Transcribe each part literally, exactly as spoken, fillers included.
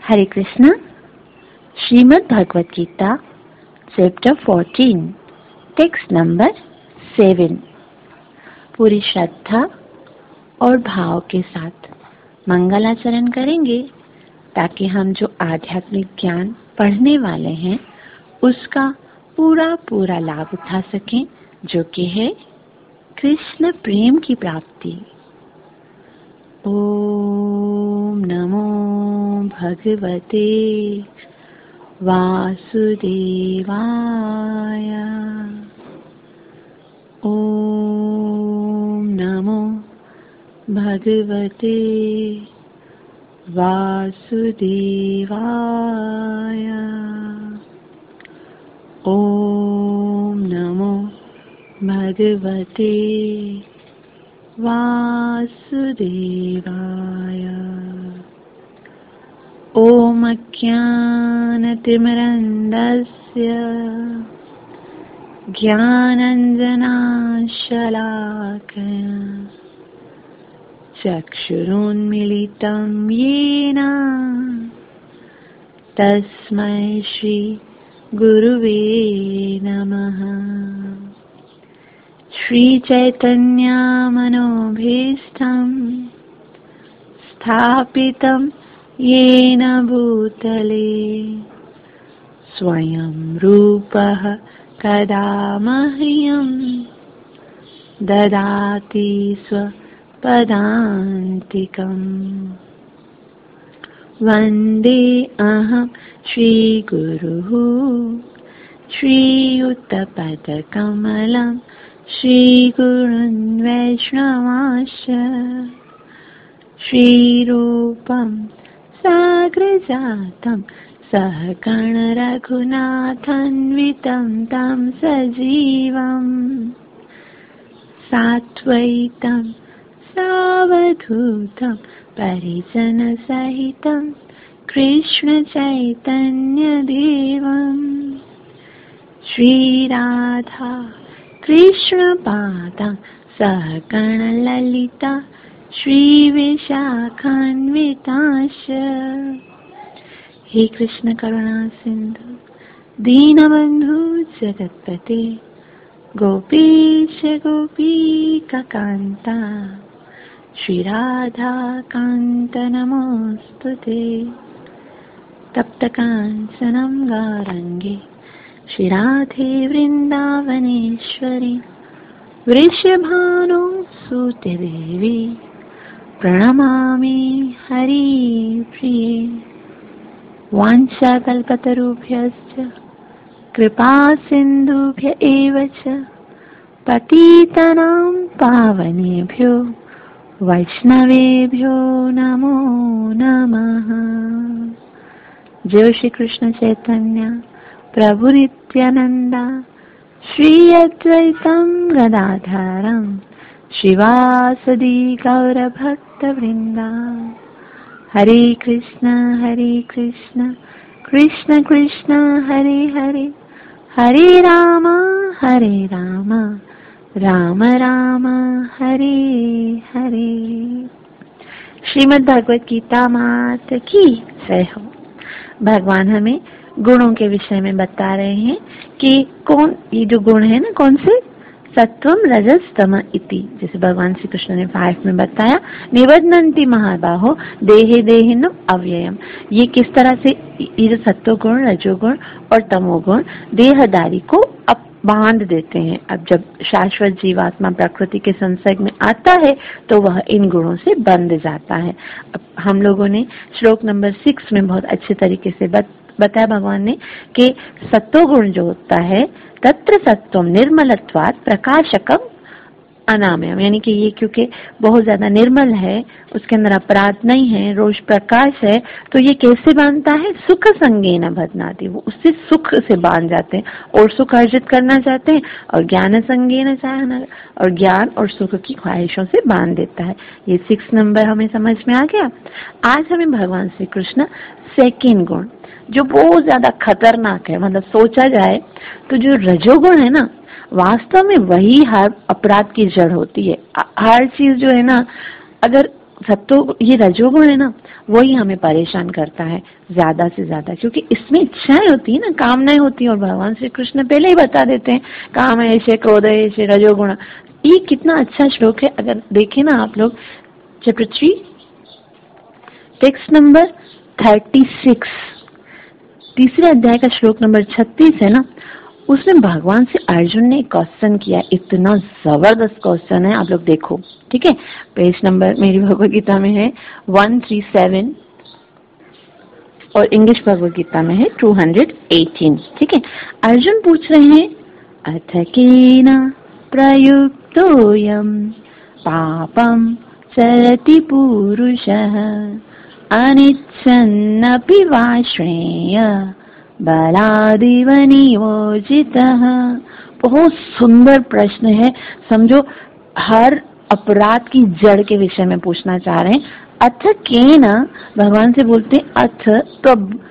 हरे Krishna. Shrimad Bhagavad Gita chapter fourteen, text number seven. पूरी श्रद्धा और भाव के साथ मंगलाचरण करेंगे ताकि हम जो आध्यात्मिक ज्ञान पढ़ने वाले हैं उसका पूरा पूरा लाभ उठा सकें, जो कि है कृष्ण प्रेम की प्राप्ति। ओम नमो भगवते वासुदेवाय। ओम नमो भगवते वासुदेवाय। ओम नमो भगवते वासुदेवाय। ओम अज्ञानतिमिरन्धस्य ज्ञानाञ्जनशलाकया चक्षुरुन्मीलितं येन तस्मै श्री गुरुवे नमः। श्री चैतन्य मनोभीष्टं स्थापितं येन भूतले स्वयं रूपः कदा मह्यं ददाति स्वपदान्तिकम्। वन्दे अहं श्रीगुरुः श्रीयुतपदकमलं श्रीगुरुन् वैष्णवांश्च श्रीरूपं साग्रजातं सहगण रघुनाथान्वितं तं सजीवं साद्वैतं सावधूतं परिजनसहितं कृष्ण चैतन्यदेवं श्रीराधा कृष्णपादां सहगण ललिता श्रीविशाखान्वितांश्च। हे कृष्ण करुणा सिंधु दीनबंधु जगत्पते गोपीश गोपीकान्ता श्रीराधा कान्त नमोस्तुते। तप्तकाञ्चनं गौराङ्गे श्रीराधे वृन्दावनेश्वरी वृषभानुसुते देवी प्रणमामि हरिप्रिये। वाञ्छाकल्पतरुभ्यश्च कृपा सिन्धुभ्य एव च पतितानां पावनेभ्यो वैष्णवेभ्यो नमो नमः। जय श्री कृष्ण चैतन्य प्रभु नित्यानंद श्री अद्वैतं गदाधरं श्रीवासदि गौर भक्त वृंदा। हरे कृष्ण हरे कृष्ण कृष्ण कृष्ण हरे हरे हरे राम हरे राम राम राम हरे हरे। श्रीमद् भगवत गीता मात की जय हो। भगवान हमें गुणों के विषय में बता रहे हैं कि कौन ये जो गुण है ना, कौन से सत्वम रजस तम इति। जैसे भगवान श्री कृष्ण ने फाइव में बताया, निबध्नन्ति महाबाहो देहे देहिनो अव्ययम। ये किस तरह से ये जो सत्व गुण, रजोगुण और तमोगुण देहदारी को अब बांध देते हैं। अब जब शाश्वत जीवात्मा प्रकृति के संसर्ग में आता है तो वह इन गुणों से बंध जाता है। अब हम लोगों ने श्लोक नंबर सिक्स में बहुत अच्छे तरीके से बत, बताया भगवान ने कि सत्वगुण जो होता है तत्र सत्वम निर्मलत्वात् प्रकाशकम अनामयम, यानी कि ये क्योंकि बहुत ज्यादा निर्मल है, उसके अंदर अपराध नहीं है, रोज प्रकाश है, तो ये कैसे बांधता है? सुख संगेन बध्नाति। वो उससे सुख से बांध जाते हैं और सुख अर्जित करना चाहते हैं, और ज्ञान संगेन चाहना, और ज्ञान और सुख की ख्वाहिशों से बांध देता है। ये सिक्स नंबर हमें समझ में आ गया। आज हमें भगवान श्री कृष्ण सेकेंड गुण जो बहुत ज्यादा खतरनाक है, मतलब सोचा जाए तो जो रजोगुण है ना, वास्तव में वही हर अपराध की जड़ होती है। हर चीज जो है ना, अगर सत्व ये रजोगुण है ना, वही हमें परेशान करता है ज्यादा से ज्यादा, क्योंकि इसमें इच्छाएं होती है ना, कामनाएं होती है। और भगवान श्री कृष्ण पहले ही बता देते हैं काम है ऐसे, क्रोध है ऐसे, रजोगुण। ये कितना अच्छा श्लोक है, अगर देखें ना आप लोग, chapter three text number thirty six, तीसरे अध्याय का श्लोक नंबर छत्तीस है ना, उसमें भगवान से अर्जुन ने क्वेश्चन किया, इतना जबरदस्त क्वेश्चन है, आप लोग देखो। ठीक है, पेज नंबर मेरी भगवद गीता में है वन थ्री सेवन और इंग्लिश भगवद गीता में है टू हंड्रेड एटीन। ठीक है, अर्जुन पूछ रहे हैं, अथ केन प्रयुक्तोऽयं पापं चरति पुरुषः अनिच्छन्नपि वा श्रेय बलादिव नियोजितः। बहुत सुंदर प्रश्न है, समझो हर अपराध की जड़ के विषय में पूछना चाह रहे हैं। अथ केन, भगवान से बोलते हैं अथ, तो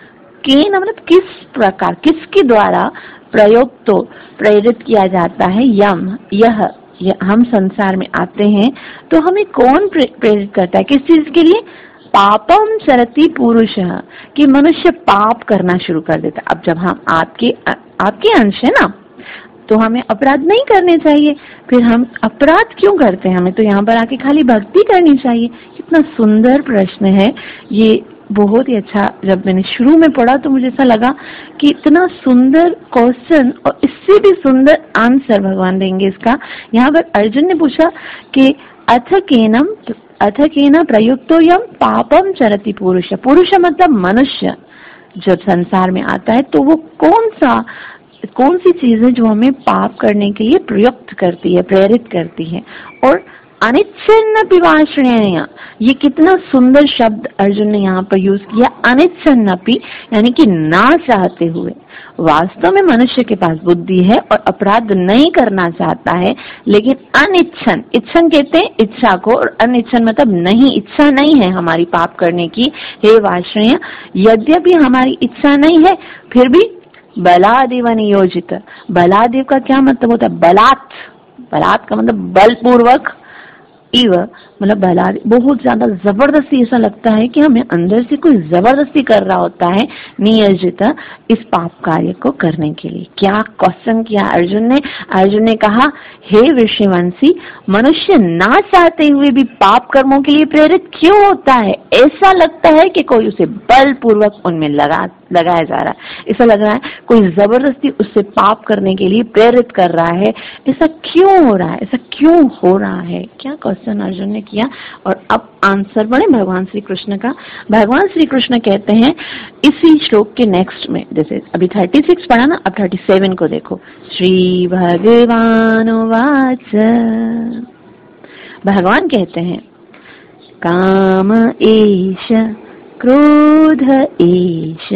केन मतलब किस प्रकार, किसके द्वारा, प्रयोग तो प्रेरित किया जाता है, यम यह, यह हम संसार में आते हैं तो हमें कौन प्रेरित करता है, किस चीज के लिए, पापम चरति पुरुष, कि मनुष्य पाप करना शुरू कर देता है। अब जब हम आपके आपके अंश है ना, तो हमें अपराध नहीं करने चाहिए, फिर हम अपराध क्यों करते हैं, हमें तो यहाँ पर आके खाली भक्ति करनी चाहिए। कितना सुंदर प्रश्न है ये, बहुत ही अच्छा। जब मैंने शुरू में पढ़ा तो मुझे ऐसा लगा कि इतना सुंदर क्वेश्चन और इससे भी सुंदर आंसर भगवान देंगे इसका। यहाँ पर अर्जुन ने पूछा कि अथ केनम अथ केन प्रयुक्तोऽयं पापम चरति पुरुष, पुरुष मतलब मनुष्य जब संसार में आता है तो वो कौन सा कौन सी चीज है जो हमें पाप करने के लिए प्रयुक्त करती है, प्रेरित करती है। और अनिच्छन्नपि वा श्रेय, ये कितना सुंदर शब्द अर्जुन ने यहाँ पर यूज किया, अनिच्छन्नपि यानी कि ना चाहते हुए। वास्तव में मनुष्य के पास बुद्धि है और अपराध नहीं करना चाहता है, लेकिन अनिच्छन, इच्छन कहते हैं इच्छा को, और अनिच्छन मतलब नहीं, इच्छा नहीं है हमारी पाप करने की। हे वाश्रय, यद्यपि हमारी इच्छा नहीं है फिर भी बलादिव नियोजित, बलादिव का क्या मतलब होता है, बलात्, बलात् का मतलब बलपूर्वक, इव मतलब भला, बहुत ज्यादा जबरदस्ती, ऐसा लगता है कि हमें अंदर से कोई जबरदस्ती कर रहा होता है, नियोजित, इस पाप कार्य को करने के लिए। क्या क्वेश्चन किया अर्जुन ने, अर्जुन ने कहा, हे ऋषिवंशी, मनुष्य ना चाहते हुए भी पाप कर्मों के लिए प्रेरित क्यों होता है? ऐसा लगता है कि कोई उसे बलपूर्वक उनमें लगा लगाया जा रहा है, ऐसा लग रहा है कोई जबरदस्ती उससे पाप करने के लिए प्रेरित कर रहा है। ऐसा क्यों हो रहा है, ऐसा क्यों हो रहा है? क्या क्वेश्चन अर्जुन ने किया, और अब आंसर पढ़े भगवान श्री कृष्ण का। भगवान श्री कृष्ण कहते हैं इसी श्लोक के नेक्स्ट में, जैसे अभी थर्टी सिक्स पढ़ा ना, अब थर्टी सेवन को देखो। श्री भगवान वाच, भगवान कहते हैं, काम एष क्रोध एष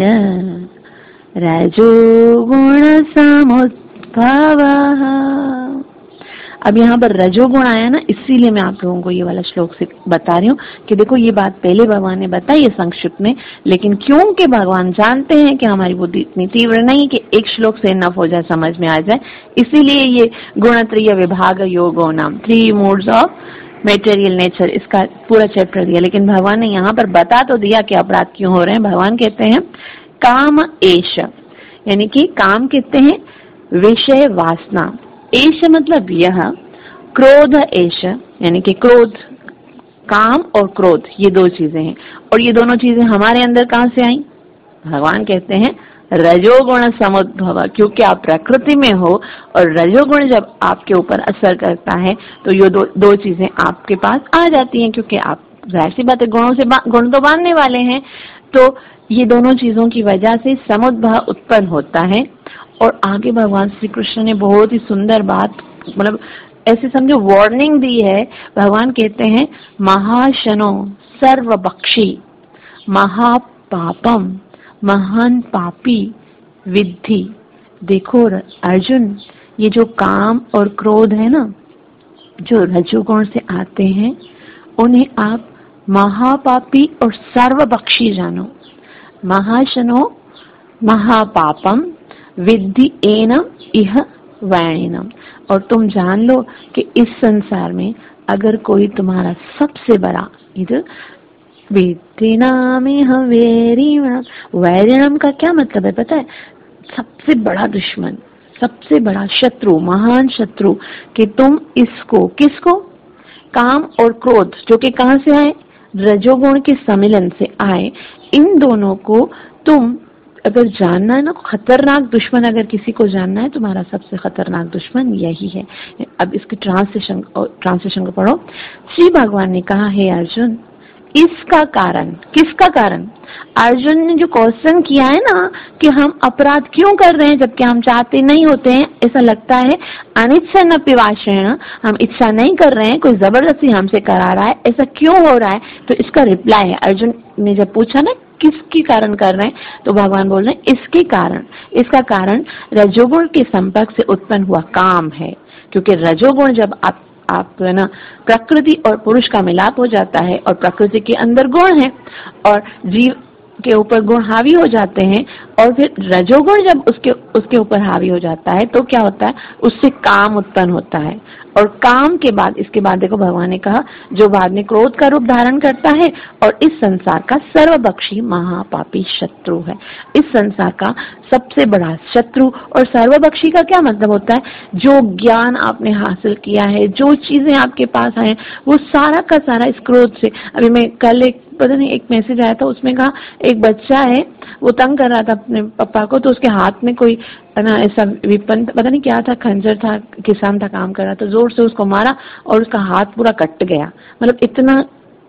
रजोगुण समुद्भवः। अब यहाँ पर रजोगुण आया ना, इसीलिए मैं आप लोगों को ये वाला श्लोक से बता रही हूँ कि देखो ये बात पहले भगवान ने बताई है संक्षिप्त में, लेकिन क्योंकि भगवान जानते हैं कि हमारी बुद्धि इतनी तीव्र नहीं कि एक श्लोक से नफ हो जाए, समझ में आ जाए, इसीलिए ये गुणत्रय विभाग योगो नाम, three modes of material nature, इसका पूरा चैप्टर दिया। लेकिन भगवान ने यहाँ पर बता तो दिया कि अपराध क्यों हो रहे हैं। भगवान कहते हैं काम एष, यानी कि काम कहते हैं विषय वासना, एष मतलब यह, क्रोध एष यानी कि क्रोध, काम और क्रोध ये दो चीजें हैं, और ये दोनों चीजें हमारे अंदर कहाँ से आई? भगवान कहते हैं रजोगुण समुद्भव, क्योंकि आप प्रकृति में हो और रजोगुण जब आपके ऊपर असर करता है तो ये दो दो चीजें आपके पास आ जाती हैं, क्योंकि आप जाहिर सी बात है गुणों से गुण तो बांधने वाले हैं, तो ये दोनों चीजों की वजह से समुद्भव उत्पन्न होता है। और आगे भगवान श्री कृष्ण ने बहुत ही सुंदर बात, मतलब ऐसे समझो वार्निंग दी है। भगवान कहते हैं महाशनो सर्वभक्षी महापापम महान पापी विद्धि। देखो अर्जुन, ये जो काम और क्रोध है ना, जो रजोगुण से आते हैं, उन्हें आप महापापी और सर्वभक्षी जानो। महाशनो महापापम विद्धि एनम इह वैणिनम, और तुम जान लो कि इस संसार में अगर कोई तुम्हारा सबसे बड़ा, इधर वेदिनामिह वैरिणम, वैरिणम का क्या मतलब है पता है? सबसे बड़ा दुश्मन, सबसे बड़ा शत्रु, महान शत्रु, कि तुम इसको, किसको? काम और क्रोध, जो कि कहां से आए? रजोगुण के सम्मिलन से आए। इन दोनों को तुम अगर जानना है ना, खतरनाक दुश्मन अगर किसी को जानना है, तुम्हारा सबसे खतरनाक दुश्मन यही है। अब इसके ट्रांसलेशन ट्रांसलेशन को पढ़ो। श्री भगवान ने कहा, हे अर्जुन, इसका कारण, किसका कारण? अर्जुन ने जो क्वेश्चन किया है ना कि हम अपराध क्यों कर रहे हैं जबकि हम चाहते नहीं होते हैं, ऐसा लगता है अनिच्छा न पिवाशेण, हम इच्छा नहीं कर रहे हैं, कोई जबरदस्ती हमसे करा रहा है, ऐसा क्यों हो रहा है? तो इसका रिप्लाई है, अर्जुन ने जब पूछा ना किसके कारण कर रहे हैं, तो भगवान बोल रहे हैं इसके कारण। इसका कारण रजोगुण के संपर्क से उत्पन्न हुआ काम है, क्योंकि रजोगुण जब आप आप है ना, प्रकृति और पुरुष का मिलाप हो जाता है और प्रकृति के अंदर गुण है और जीव के ऊपर गुण हावी हो जाते हैं, और फिर रजोगुण जब उसके उसके ऊपर हावी हो जाता है तो क्या होता है? उससे काम उत्पन्न होता है। और काम के बाद, इसके बाद देखो भगवान ने कहा, जो बाद में क्रोध का रूप धारण करता है और इस संसार का सर्वभक्षी महापापी शत्रु है। इस संसार का सबसे बड़ा शत्रु। और सर्वभक्षी का क्या मतलब होता है? जो ज्ञान आपने हासिल किया है, जो चीजें आपके पास आए, वो सारा का सारा इस क्रोध से। अभी मैं कल एक पता नहीं एक मैसेज आया था, उसमें कहा एक बच्चा है, वो तंग कर रहा था अपने पापा को, तो उसके हाथ में कोई ना ऐसा विपन, पता नहीं क्या था, खंजर था, किसान था, काम कर रहा था, जोर से उसको मारा और उसका हाथ पूरा कट गया। मतलब इतना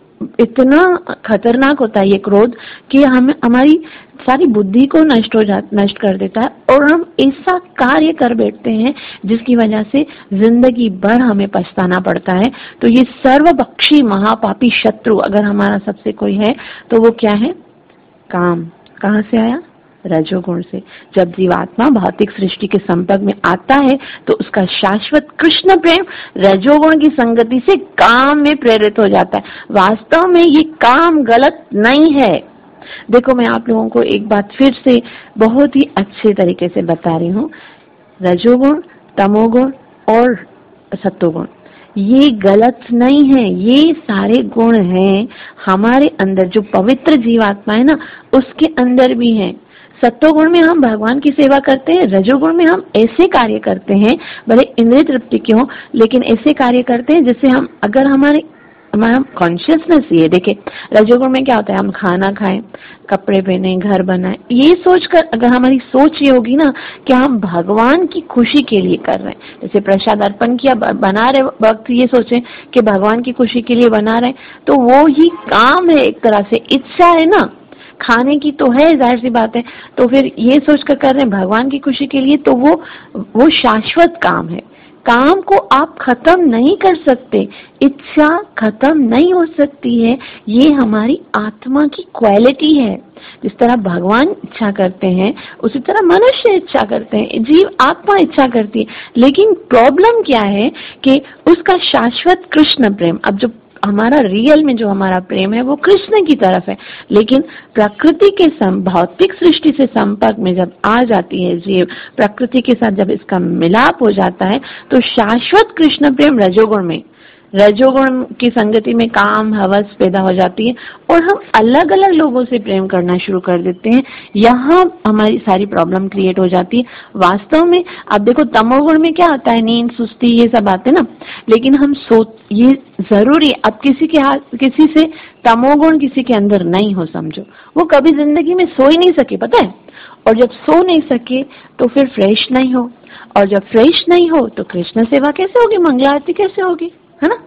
इतना खतरनाक होता है ये क्रोध कि हम हमारी सारी बुद्धि को नष्ट हो जा नष्ट कर देता है, और हम ऐसा कार्य कर बैठते हैं जिसकी वजह से जिंदगी भर हमें पछताना पड़ता है। तो ये सर्वभक्षी महापापी शत्रु अगर हमारा सबसे कोई है तो वो क्या है? काम। कहाँ से आया? रजोगुण से। जब जीवात्मा भौतिक सृष्टि के संपर्क में आता है तो उसका शाश्वत कृष्ण प्रेम रजोगुण की संगति से काम में प्रेरित हो जाता है। वास्तव में ये काम गलत नहीं है। देखो, मैं आप लोगों को एक बात फिर से बहुत ही अच्छे तरीके से बता रही हूँ। रजोगुण, तमोगुण और सत्वगुण ये गलत नहीं है, ये सारे गुण हैं हमारे अंदर। जो पवित्र जीवात्मा है ना, उसके अंदर भी है। सत्वगुण में हम भगवान की सेवा करते हैं, रजोगुण में हम ऐसे कार्य करते हैं, भले इंद्रिय तृप्ति के हो, लेकिन ऐसे कार्य करते हैं जिससे हम, अगर हमारे हमारा कॉन्शियसनेस ये देखे, रजोगुण में क्या होता है? हम खाना खाएं, कपड़े पहने, घर बनाए, ये सोचकर, अगर हमारी सोच ये होगी ना कि हम भगवान की खुशी के लिए कर रहे हैं, जैसे प्रसाद अर्पण किया, बना रहे वक्त ये सोचें कि भगवान की खुशी के लिए बना रहे, तो वो ही काम है, एक तरह से इच्छा है ना खाने की, तो है, जाहिर सी बात है। तो फिर ये सोचकर कर रहे हैं भगवान की खुशी के लिए, तो वो वो शाश्वत काम है। काम को आप खत्म नहीं कर सकते, इच्छा खत्म नहीं हो सकती है, ये हमारी आत्मा की क्वालिटी है। जिस तरह भगवान इच्छा करते हैं उसी तरह मनुष्य इच्छा करते हैं, जीव आत्मा इच्छा करती है। लेकिन प्रॉब्लम क्या है कि उसका शाश्वत कृष्ण प्रेम, अब जो हमारा रियल में जो हमारा प्रेम है वो कृष्ण की तरफ है, लेकिन प्रकृति के भौतिक सृष्टि से संपर्क में जब आ जाती है जीव, प्रकृति के साथ जब इसका मिलाप हो जाता है तो शाश्वत कृष्ण प्रेम रजोगुण में, रजोगुण की संगति में काम हवस पैदा हो जाती है और हम अलग अलग लोगों से प्रेम करना शुरू कर देते हैं। यहाँ हमारी सारी प्रॉब्लम क्रिएट हो जाती है। वास्तव में आप देखो, तमोगुण में क्या होता है? नींद, सुस्ती, ये सब आते ना, लेकिन हम सोच, ये जरूरी, अब किसी के हाथ, किसी से तमोगुण किसी के अंदर नहीं हो, समझो वो कभी जिंदगी में सो ही नहीं सके, पता है। और जब सो नहीं सके तो फिर फ्रेश नहीं हो, और जब फ्रेश नहीं हो तो कृष्ण सेवा कैसे होगी, मंगला आरती कैसे होगी, है ना।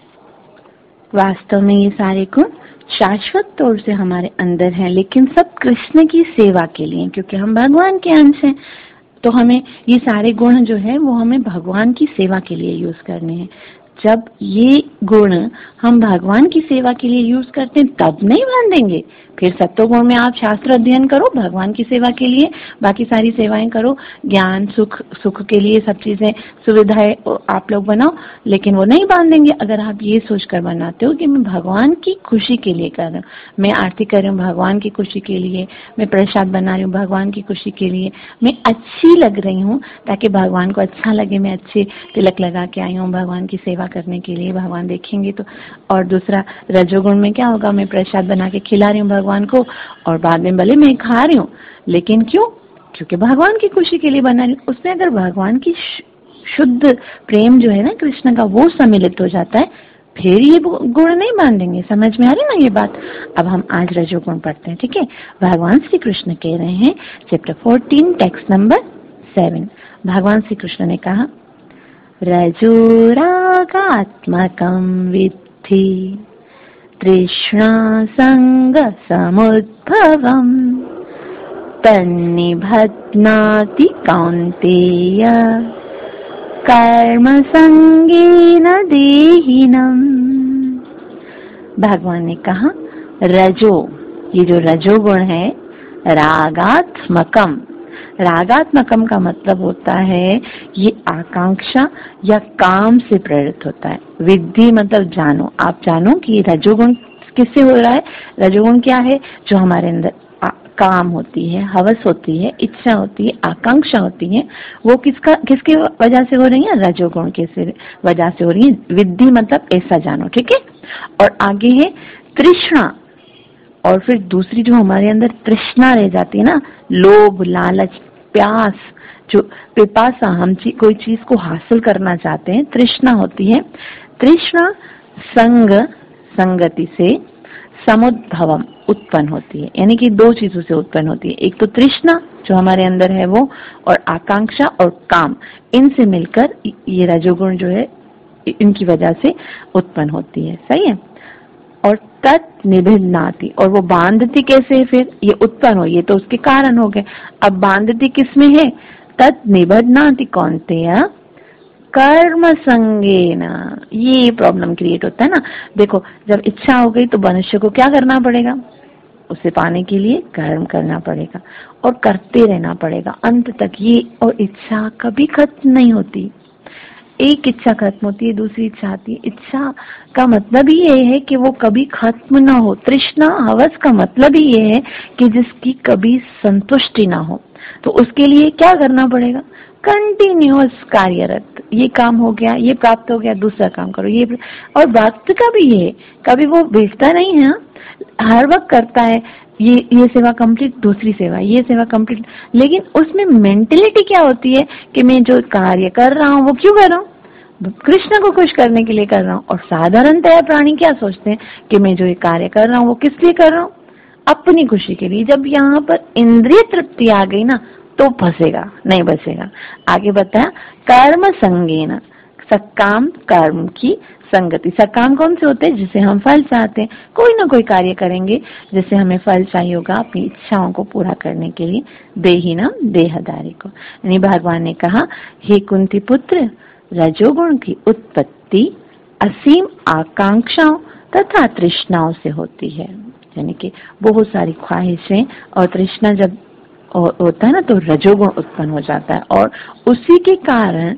वास्तव में ये सारे गुण शाश्वत तौर से हमारे अंदर हैं, लेकिन सब कृष्ण की सेवा के लिए, क्योंकि हम भगवान के अंश हैं। तो हमें ये सारे गुण जो है वो हमें भगवान की सेवा के लिए यूज करने हैं। जब ये गुण हम भगवान की सेवा के लिए यूज करते हैं तब नहीं बांधेंगे। फिर सत्वगुण में आप शास्त्र अध्ययन करो भगवान की सेवा के लिए, बाकी सारी सेवाएं करो, ज्ञान सुख सुख के लिए सब चीजें सुविधाएं आप लोग बनाओ, लेकिन वो नहीं बांधेंगे अगर आप ये सोचकर बनाते हो कि मैं भगवान की खुशी के लिए कर रहा हूँ, मैं आरती कर रही हूँ भगवान की खुशी के लिए, मैं प्रसाद बना रही हूँ भगवान की खुशी के लिए, मैं अच्छी लग रही हूँ ताकि भगवान को अच्छा लगे, मैं अच्छे तिलक लगा के आई हूँ भगवान की सेवा करने के लिए भगवान देखेंगे तो। और दूसरा रजोगुण में क्या होगा, मैं प्रसाद बना के खिला रही हूँ भगवान को और बाद में भले मैं खा रही हूँ, लेकिन क्यों, क्योंकि भगवान की खुशी के लिए बना रही हूँ। उसमें अगर भगवान की शुद्ध प्रेम जो है ना कृष्ण का, वो सम्मिलित हो जाता है, फिर ये गुण नहीं बांधेंगे। समझ में आ रही ना ये बात। अब हम आज रजोगुण पढ़ते हैं, ठीक है। भगवान श्री कृष्ण कह रहे हैं, chapter fourteen text number seven. भगवान श्री कृष्ण ने कहा, रजोरागात्मकं विद्धि तृष्णा संग समुद्भवम् तन्निबध्नाति कौन्तेय कर्म संगेन देहिनम्। भगवान ने कहा रजो, ये जो रजोगुण है, रागात्मकम, रागात्मकम का मतलब होता है ये आकांक्षा या काम से प्रेरित होता है। विद्धि मतलब जानो, आप जानो कि रजोगुण किससे हो रहा है। रजोगुण क्या है, जो हमारे अंदर काम होती है, हवस होती है, इच्छा होती है, आकांक्षा होती है, वो किसका किसकी वजह से हो रही है, रजोगुण के वजह से हो रही है। विद्धि मतलब ऐसा जानो, ठीक है। और आगे है तृष्णा, और फिर दूसरी जो हमारे अंदर तृष्णा रह जाती है ना, लोभ, लालच, प्यास, जो पिपासा, हम ची, कोई चीज को हासिल करना चाहते हैं, तृष्णा होती है। तृष्णा संग, संगति से, समुद्भवम उत्पन्न होती है, यानी कि दो चीजों से उत्पन्न होती है। एक तो तृष्णा जो हमारे अंदर है वो, और आकांक्षा और काम, इनसे मिलकर ये रजोगुण जो है इनकी वजह से उत्पन्न होती है। सही है। और तत् निबध्नाति, और वो बांधती कैसे है, फिर ये उत्पन्न हो, ये तो उसके कारण हो गए। अब बांधती किसमें है, तत् निबध्नाति कौन्तेय कर्म संगेन, ये प्रॉब्लम क्रिएट होता है ना। देखो, जब इच्छा हो गई तो मनुष्य को क्या करना पड़ेगा, उसे पाने के लिए कर्म करना पड़ेगा और करते रहना पड़ेगा अंत तक। ये और इच्छा कभी खत्म नहीं होती। एक इच्छा खत्म होती है, दूसरी इच्छा आती है। इच्छा का मतलब ही ये है कि वो कभी खत्म ना हो। तृष्णा, हवस का मतलब ही ये है कि जिसकी कभी संतुष्टि ना हो। तो उसके लिए क्या करना पड़ेगा, कंटिन्यूअस कार्यरत। ये काम हो गया, ये प्राप्त हो गया, दूसरा काम करो, ये। और भक्त का भी ये, कभी वो भेजता नहीं है, हर वक्त करता है, ये ये सेवा कंप्लीट, दूसरी सेवा, ये सेवा कंप्लीट। लेकिन उसमें मेंटेलिटी क्या होती है कि मैं जो कार्य कर रहा हूँ वो क्यों कर रहा हूँ, कृष्ण को खुश करने के लिए कर रहा हूँ। और साधारणतः प्राणी क्या सोचते हैं कि मैं जो ये कार्य कर रहा हूँ वो किस लिए कर रहा हूँ, अपनी खुशी के लिए। जब यहाँ पर इंद्रिय तृप्ति आ गई ना तो फंसेगा, नहीं बचेगा। आगे बताया कर्म संगेन, सकाम कर्म की संगति। सकाम कौन से होते हैं, जिसे हम फल चाहते हैं, कोई ना कोई कार्य करेंगे जिससे हमें फल चाहिए होगा अपनी इच्छाओं को पूरा करने के लिए। देहिनम, देहधारी को। यानी भगवान ने कहा, हे कुंती पुत्र, रजोगुण की उत्पत्ति असीम आकांक्षाओं तथा तृष्णाओं से होती है। यानी कि बहुत सारी ख्वाहिशें और तृष्णा जब होता है ना तो रजोगुण उत्पन्न हो जाता है, और उसी के कारण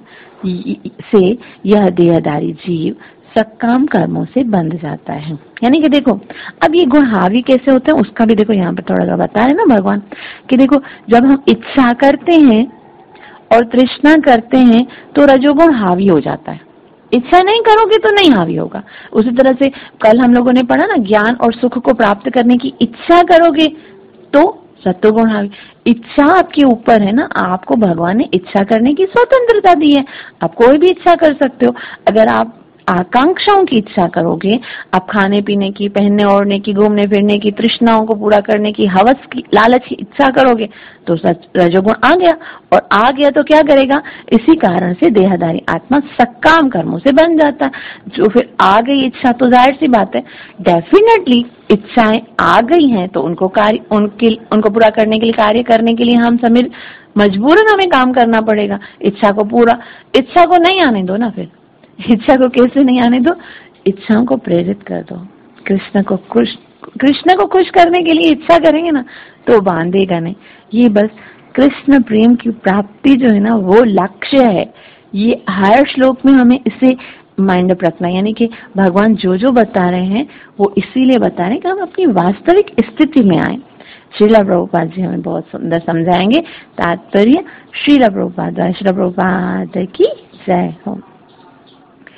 से यह देहधारी जीव सकाम कर्मों से बंध जाता है। यानी कि देखो, अब ये गुण हावी कैसे होते हैं उसका भी देखो यहाँ पे थोड़ा सा बता रहे ना भगवान कि देखो, जब हम इच्छा करते हैं और तृष्णा करते हैं तो रजोगुण हावी हो जाता है। इच्छा नहीं करोगे तो नहीं हावी होगा। उसी तरह से कल हम लोगों ने पढ़ा ना, ज्ञान और सुख को प्राप्त करने की इच्छा करोगे तो सत्वगुण हावी। इच्छा आपके ऊपर है ना, आपको भगवान ने इच्छा करने की स्वतंत्रता दी है, आप कोई भी इच्छा कर सकते हो। अगर आप आकांक्षाओं की इच्छा करोगे, आप खाने पीने की, पहनने ओढ़ने की, घूमने फिरने की, तृष्णाओं को पूरा करने की, हवस की, लालच की इच्छा करोगे तो रजोगुण आ गया। और आ गया तो क्या करेगा, इसी कारण से देहधारी आत्मा सकाम कर्मों से बन जाता है। जो फिर आ गई इच्छा तो जाहिर सी बात है, डेफिनेटली इच्छाएं आ गई हैं तो उनको कार्य उनके उनको पूरा करने के लिए, कार्य करने के लिए हम समीर मजबूरन हमें काम करना पड़ेगा। इच्छा को पूरा, इच्छा को नहीं आने दो ना, फिर इच्छा को कैसे नहीं आने दो, इच्छाओं को प्रेरित कर दो। कृष्ण को खुश कृष्ण को खुश करने के लिए इच्छा करेंगे ना तो बांधेगा नहीं। ये बस कृष्ण प्रेम की प्राप्ति जो है ना वो लक्ष्य है। ये हर श्लोक में हमें इसे माइंड अप रखना, यानी कि भगवान जो जो बता रहे हैं वो इसीलिए बता रहे हैं कि हम अपनी वास्तविक स्थिति में आए। श्रीला प्रभुपाद जी हमें बहुत सुंदर समझाएंगे तात्पर्य। श्रीला प्रभुपाद, श्रीला प्रभुपाद की जय हो।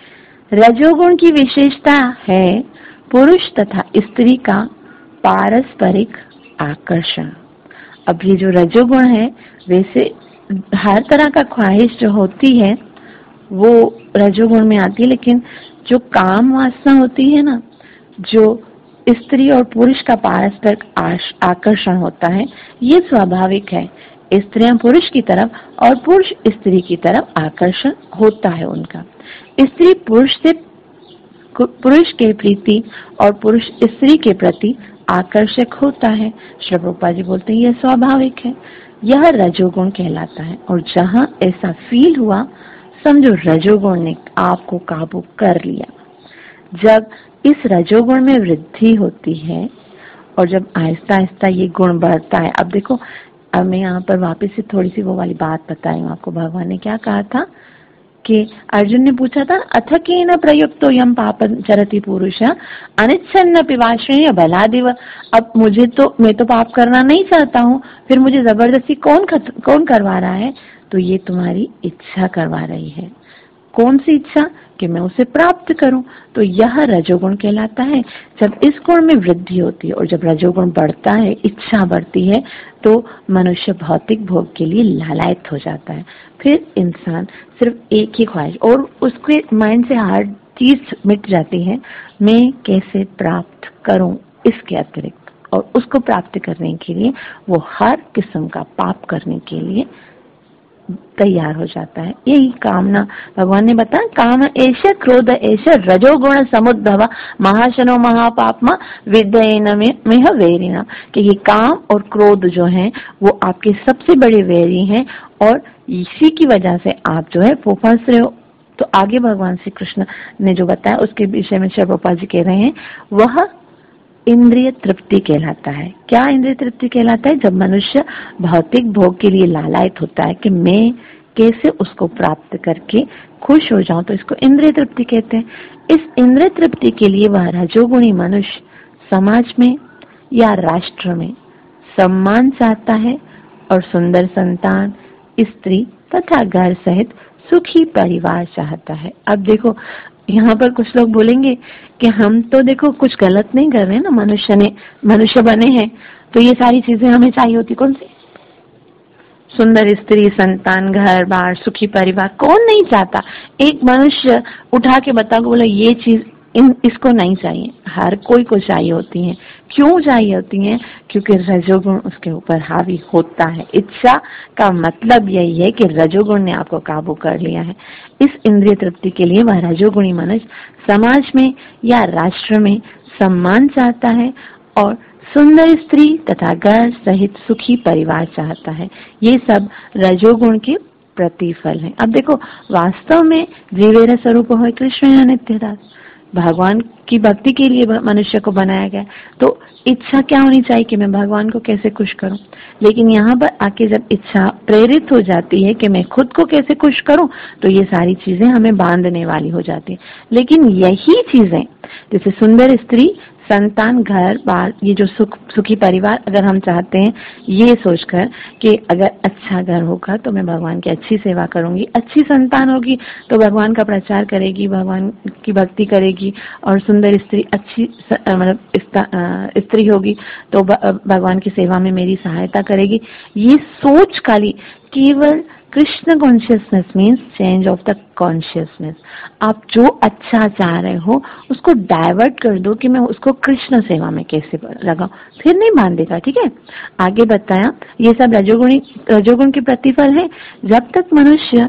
रजोगुण की विशेषता है पुरुष तथा स्त्री का पारस्परिक आकर्षण। अब ये जो रजोगुण है, वैसे हर तरह का ख्वाहिश जो होती है वो रजोगुण में आती है, लेकिन जो काम वासना होती है ना, जो स्त्री और पुरुष का पारस्परिक आकर्षण होता है, ये स्वाभाविक है। स्त्रियां पुरुष की तरफ और पुरुष स्त्री की तरफ आकर्षण होता है उनका। स्त्री पुरुष से पुरुष के प्रीति और पुरुष स्त्री के प्रति आकर्षक होता है। श्री प्रभुपाद जी बोलते हैं यह स्वाभाविक है, यह रजोगुण कहलाता है। और जहां ऐसा फील हुआ, समझो रजोगुण ने आपको काबू कर लिया। जब इस रजोगुण में वृद्धि होती है और जब आहिस्ता आहिस्ता ये गुण बढ़ता है, अब देखो, अब मैं यहाँ पर वापस से थोड़ी सी वो वाली बात बताई हूँ आपको। भगवान ने क्या कहा था कि अर्जुन ने पूछा था, अथ केन प्रयुक्तो यम पापं चरति पुरुष अनिच्छन्न पिवाश्रय बलादिव। अब मुझे तो, मैं तो पाप करना नहीं चाहता हूँ, फिर मुझे जबरदस्ती कौन कौन करवा रहा है? तो ये तुम्हारी इच्छा करवा रही है। कौन सी इच्छा? कि मैं उसे प्राप्त करूं। तो यह रजोगुण कहलाता है। जब इस गुण में वृद्धि होती है और जब रजोगुण बढ़ता है, इच्छा बढ़ती है, तो मनुष्य भौतिक भोग के लिए लालायित हो जाता है। फिर इंसान सिर्फ एक ही ख्वाहिश, और उसके माइंड से हर चीज मिट जाती है, मैं कैसे प्राप्त करूं इसके अतिरिक्त। और उसको प्राप्त करने के लिए वो हर किस्म का पाप करने के लिए तैयार हो जाता है। यही कामना भगवान ने बताया, काम एष क्रोध एष रजोगुण समुद्भव महाशनो महापापमा विद्येन मेह वैरिणा। कि ये काम और क्रोध जो है वो आपके सबसे बड़े वैरी हैं, और इसी की वजह से आप जो है वो फंस रहे हो। तो आगे भगवान श्री कृष्ण ने जो बताया उसके विषय में श्री प्रभुपाद जी कह रहे हैं, वह इंद्रिय तृप्ति कहलाता है। क्या इंद्रिय तृप्ति कहलाता है? जब मनुष्य भौतिक भोग के लिए लालायित होता है कि मैं कैसे उसको प्राप्त करके खुश हो जाऊं, तो इसको इंद्रिय तृप्ति कहते हैं। इस इंद्रिय तृप्ति के लिए वह रजोगुणी मनुष्य समाज में या राष्ट्र में सम्मान चाहता है और सुंदर संतान, स्त्री तथा घर सहित सुखी परिवार चाहता है। अब देखो, यहाँ पर कुछ लोग बोलेंगे कि हम तो देखो कुछ गलत नहीं कर रहे हैं ना, मनुष्य ने मनुष्य बने हैं, तो ये सारी चीजें हमें चाहिए होती। कौन सी? सुंदर स्त्री, संतान, घर बार, सुखी परिवार, कौन नहीं चाहता? एक मनुष्य उठा के बता को बोला ये चीज इन इसको नहीं चाहिए, हर कोई को चाहिए होती है। क्यों चाहिए होती है? क्योंकि रजोगुण उसके ऊपर हावी होता है। इच्छा का मतलब यही है कि रजोगुण ने आपको काबू कर लिया है। इस इंद्रिय तृप्ति के लिए वह रजोगुणी मनुष्य समाज में या राष्ट्र में सम्मान चाहता है और सुंदर स्त्री तथा घर सहित सुखी परिवार चाहता है। ये सब रजोगुण के प्रतिफल है। अब देखो, वास्तव में जीवेर स्वरूप हो कृष्ण नित्यदास, भगवान की भक्ति के लिए मनुष्य को बनाया गया। तो इच्छा क्या होनी चाहिए कि मैं भगवान को कैसे खुश करूं। लेकिन यहाँ पर आके जब इच्छा प्रेरित हो जाती है कि मैं खुद को कैसे खुश करूं, तो ये सारी चीजें हमें बांधने वाली हो जाती है। लेकिन यही चीजें, जैसे सुंदर स्त्री, संतान, घर बार, ये जो सुख सुखी परिवार अगर हम चाहते हैं, ये सोचकर कि अगर अच्छा घर होगा तो मैं भगवान की अच्छी सेवा करूंगी, अच्छी संतान होगी तो भगवान का प्रचार करेगी, भगवान की भक्ति करेगी, और सुंदर स्त्री अच्छी मतलब स्त्री होगी तो भगवान की सेवा में मेरी सहायता करेगी। ये सोच खाली केवल Krishna consciousness means change of the consciousness. आप जो अच्छा चाह रहे हो उसको डाइवर्ट कर दो कि मैं उसको कृष्ण सेवा में कैसे लगाऊं, फिर नहीं बांधेगा। ठीक है, आगे बताया ये सब रजोगुणी रजोगुण के प्रतिफल है। जब तक मनुष्य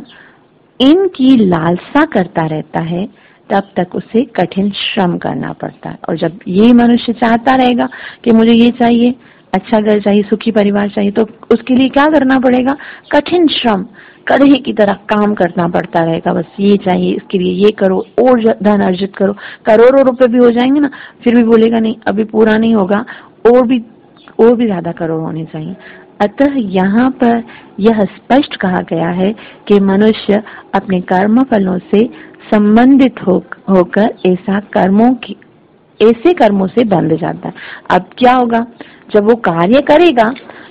इनकी लालसा करता रहता है तब तक उसे कठिन श्रम करना पड़ता है। और जब ये मनुष्य चाहता रहेगा कि मुझे ये चाहिए, अच्छा घर चाहिए, सुखी परिवार चाहिए, तो उसके लिए क्या करना पड़ेगा? कठिन श्रम, कड़े की तरह काम करना पड़ता रहेगा। बस ये चाहिए, इसके लिए ये करो, और धन अर्जित करो, करोड़ों रुपए भी हो जाएंगे ना, फिर भी बोलेगा नहीं अभी पूरा नहीं होगा, और भी और भी ज्यादा करोड़ होने चाहिए। अतः यहाँ पर यह स्पष्ट कहा गया है कि मनुष्य अपने कर्म फलों से संबंधित हो, होकर ऐसा कर्मों की ऐसे कर्मों से बंध जाता है। अब क्या होगा? जब वो कार्य करेगा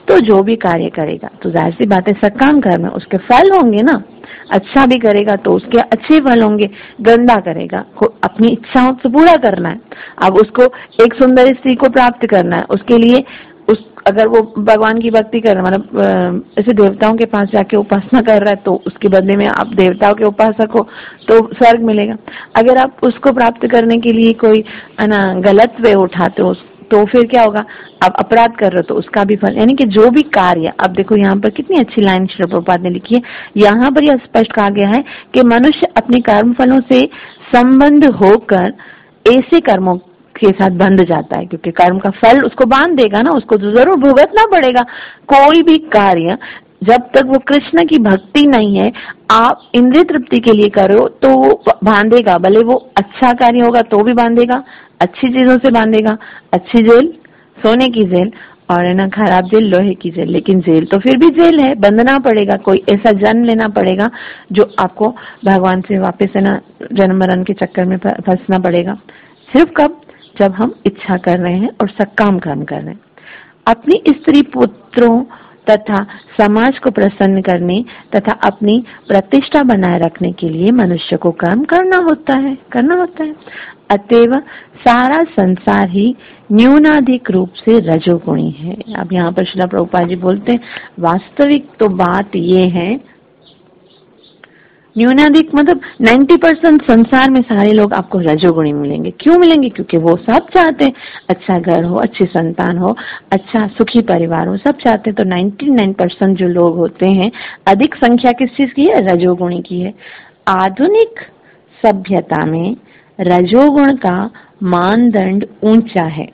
तो जो भी कार्य करेगा तो जाहिर सी बात है सकाम कर्म, उसके फल होंगे ना। अच्छा भी करेगा तो उसके अच्छे फल होंगे, गंदा करेगा अपनी इच्छाओं से पूरा करना है। अब उसको एक सुंदर स्त्री को प्राप्त करना है, उसके लिए उस अगर वो भगवान की भक्ति कर रहा है, मतलब ऐसे देवताओं के पास जाके उपासना कर रहा है, तो उसके बदले में आप देवताओं के उपासक हो तो स्वर्ग मिलेगा। अगर आप उसको प्राप्त करने के लिए कोई है ना गलत वे उठाते हो तो फिर क्या होगा, आप अपराध कर रहे हो तो उसका भी फल। यानी कि जो भी कार्य, अब देखो यहाँ पर कितनी अच्छी लाइन श्री प्रभुपाद ने लिखी है। यहाँ पर यह स्पष्ट कहा गया है कि मनुष्य अपने कर्म फलों से संबंध होकर ऐसे कर्मों के साथ बंध जाता है, क्योंकि कर्म का फल उसको बांध देगा ना, उसको तो जरूर भुगतना पड़ेगा। कोई भी कार्य जब तक वो कृष्ण की भक्ति नहीं है, आप इंद्रिय तृप्ति के लिए करो तो वो बांधेगा, भले वो अच्छा कार्य होगा तो भी बांधेगा, अच्छी चीजों से बांधेगा। अच्छी जेल सोने की जेल और है ना खराब जेल लोहे की जेल, लेकिन जेल तो फिर भी जेल है, बंधना पड़ेगा। कोई ऐसा जन्म लेना पड़ेगा जो आपको भगवान से वापस है ना जन्म मरण के चक्कर में फंसना पड़ेगा। सिर्फ कब, जब हम इच्छा कर रहे हैं और सकाम कर्म कर रहे हैं। अपनी स्त्री पुत्रों तथा समाज को प्रसन्न करने तथा अपनी प्रतिष्ठा बनाए रखने के लिए मनुष्य को कर्म करना होता है करना होता है अतएव सारा संसार ही न्यूनाधिक रूप से रजोगुणी है। अब यहाँ पर श्रील प्रभुपाद जी बोलते हैं, वास्तविक तो बात ये है, न्यूनाधिक मतलब नब्बे परसेंट संसार में सारे लोग आपको रजोगुणी मिलेंगे। क्यों मिलेंगे? क्योंकि वो सब चाहते हैं अच्छा घर हो, अच्छी संतान हो, अच्छा सुखी परिवार हो, सब चाहते हैं। तो निन्यानवे परसेंट जो लोग होते हैं, अधिक संख्या किस चीज की है? रजोगुणी की है। आधुनिक सभ्यता में रजोगुण का मानदंड ऊंचा है,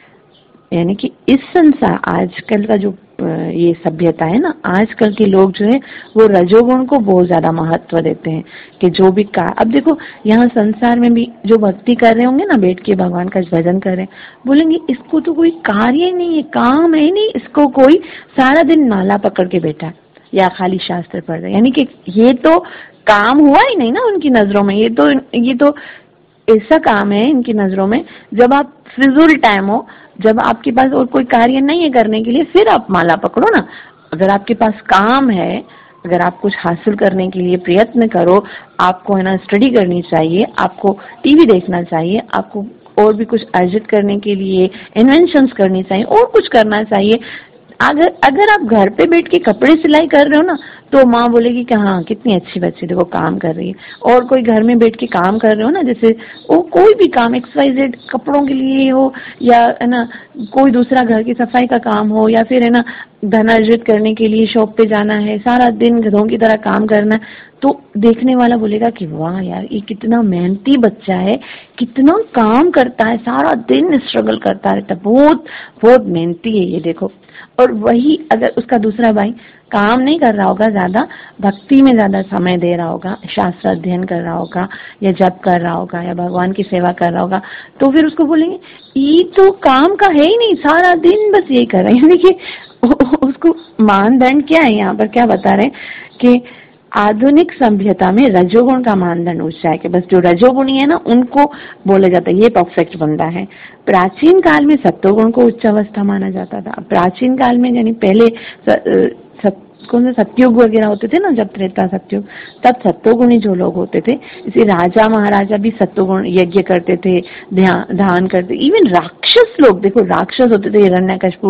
यानी कि इस संसार आजकल का जो ये सभ्यता है ना, आजकल के लोग जो है वो रजोगुण को बहुत ज्यादा महत्व देते हैं कि जो भी का। अब देखो यहाँ संसार में भी जो भक्ति कर रहे होंगे ना, बैठ के भगवान का भजन कर रहे हैं, बोलेंगे इसको तो कोई कार्य नहीं है, काम है नहीं, इसको कोई सारा दिन माला पकड़ के बैठा है या खाली शास्त्र पढ़ रहे, यानी कि ये तो काम हुआ ही नहीं ना उनकी नजरों में। ये तो ये तो ऐसा काम है इनकी नजरों में, जब आप फिजूल टाइम हो, जब आपके पास और कोई कार्य नहीं है करने के लिए, फिर आप माला पकड़ो ना। अगर आपके पास काम है, अगर आप कुछ हासिल करने के लिए प्रयत्न करो, आपको है ना स्टडी करनी चाहिए, आपको टीवी देखना चाहिए, आपको और भी कुछ अर्जित करने के लिए इन्वेंशंस करनी चाहिए और कुछ करना चाहिए। अगर अगर आप घर पे बैठ के कपड़े सिलाई कर रहे हो ना, तो माँ बोलेगी कि हाँ कितनी अच्छी बच्ची देखो काम कर रही है। और कोई घर में बैठ के काम कर रहे हो ना, जैसे वो कोई भी काम एक्स वाई जेड कपड़ों के लिए हो या है ना कोई दूसरा घर की सफाई का काम हो, या फिर है ना धन अर्जित करने के लिए शॉप पे जाना है, सारा दिन गधों की तरह काम करना है, तो देखने वाला बोलेगा कि वाह यार ये कितना मेहनती बच्चा है, कितना काम करता है, सारा दिन स्ट्रगल करता रहता है, बहुत बहुत मेहनती है ये देखो। और वही अगर उसका दूसरा भाई काम नहीं कर रहा होगा, ज्यादा भक्ति में ज्यादा समय दे रहा होगा, शास्त्र अध्ययन कर रहा होगा या जप कर रहा होगा या भगवान की सेवा कर रहा होगा, तो फिर उसको बोलेंगे ये तो काम का है ही नहीं, सारा दिन बस यही कर रहे हैं। यानी कि उसको मानदंड क्या है, यहाँ पर क्या बता रहे हैं कि आधुनिक सभ्यता में रजोगुण का मानदंड ऊंचा है, कि बस जो रजोगुणी है ना उनको बोला जाता है ये परफेक्ट बंदा है। प्राचीन काल में सत्वगुण को उच्च अवस्था माना जाता था। प्राचीन काल में यानी पहले सत, कौन से सत्युग वगैरह होते थे ना, जब त्रेता सत्युग, तब सत्वगुणी जो लोग होते थे, इसे राजा महाराजा भी सत्वगुण यज्ञ करते थे, ध्यान करते। इवन राक्षस लोग देखो, राक्षस होते थे हिरण्यकशिपु,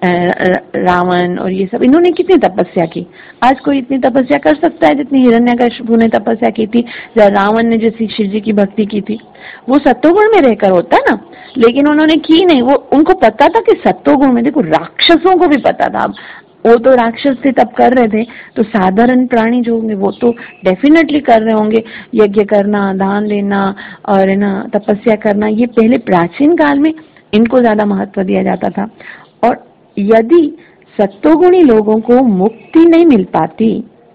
रावण और ये सब, इन्होंने कितनी तपस्या की। आज कोई इतनी तपस्या कर सकता है जितनी हिरण्यकशिपु ने तपस्या की थी, या रावण ने जैसी शिव जी की भक्ति की थी? वो सत्वगुण में रहकर होता है ना, लेकिन उन्होंने की नहीं। वो उनको पता था कि सत्वगुण में, देखो राक्षसों को भी पता था, वो तो राक्षस थे तब कर रहे थे, तो साधारण प्राणी जो होंगे वो तो डेफिनेटली कर रहे होंगे। यज्ञ करना, दान देना और है ना तपस्या करना, ये पहले प्राचीन काल में इनको ज्यादा महत्व दिया जाता था। और यदि सत्वगुणी लोगों को मुक्ति नहीं मिल पाती,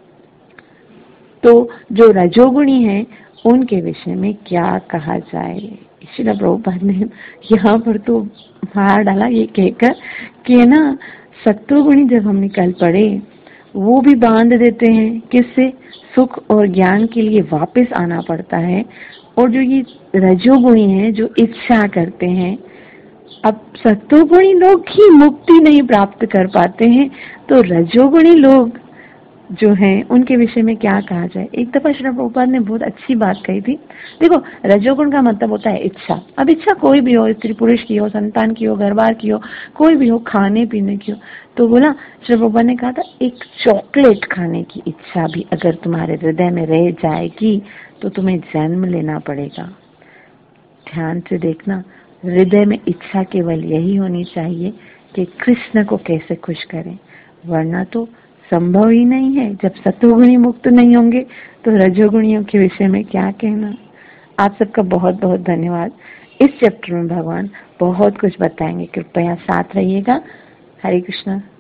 तो जो रजोगुणी हैं उनके विषय में क्या कहा जाए। श्रील प्रभुपाद ने यहाँ पर तो मार डाला ये कहकर कि ना सत्वगुणी जब हमने कल पढ़े, वो भी बांध देते हैं किससे? सुख और ज्ञान के लिए वापस आना पड़ता है। और जो ये रजोगुणी है जो इच्छा करते हैं, अब सत्वगुणी लोग ही मुक्ति नहीं प्राप्त कर पाते हैं, तो रजोगुणी लोग जो हैं उनके विषय में क्या कहा जाए। एक दफा श्री प्रभुपाद ने बहुत अच्छी बात कही थी। देखो, रजोगुण का मतलब होता है इच्छा। अब इच्छा कोई भी हो, स्त्री पुरुष की हो, संतान की हो, घर बार की हो, कोई भी हो, खाने पीने की हो। तो बोला, श्री प्रभुपाद ने कहा था, एक चॉकलेट खाने की इच्छा भी अगर तुम्हारे हृदय में रह जाएगी तो तुम्हें जन्म लेना पड़ेगा। ध्यान से देखना, हृदय में इच्छा केवल यही होनी चाहिए कि कृष्ण को कैसे खुश करें, वरना तो संभव ही नहीं है। जब सत्वगुणी मुक्त नहीं होंगे तो रजोगुणियों के विषय में क्या कहना। आप सबका बहुत बहुत धन्यवाद। इस चैप्टर में भगवान बहुत कुछ बताएंगे, कृपया साथ रहिएगा। हरे कृष्णा।